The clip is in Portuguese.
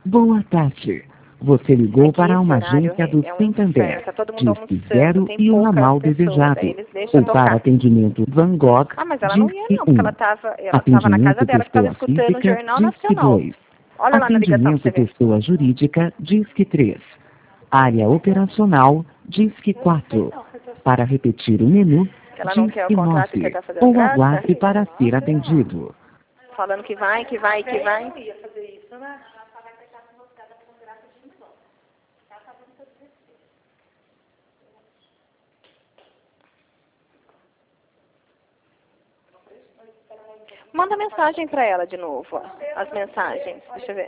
Boa tarde. Você ligou Aqui, para uma esse horário agência do é um Santander. inferno, tá todo mundo Disque almoçando, 0 tem e um poucas ramal pessoas, desejado. aí eles deixam Ou para tocar. atendimento Van Gogh, Ah, mas ela não ia Disque não, porque 1. ela tava na casa Atendimento dela, que tava pessoa escutando o física, Jornal Disque Nacional. 2. Olha lá na ligação pra você Atendimento ver. pessoa jurídica, Disque 3. Área operacional, Disque 4. Para repetir o menu, Que ela não quer o Disque contrato e você 9. tá fazendo Ou graça? aguarde para ser atendido. Falando que vai. Manda mensagem pra ela de novo, ó, as mensagens. Deixa eu ver.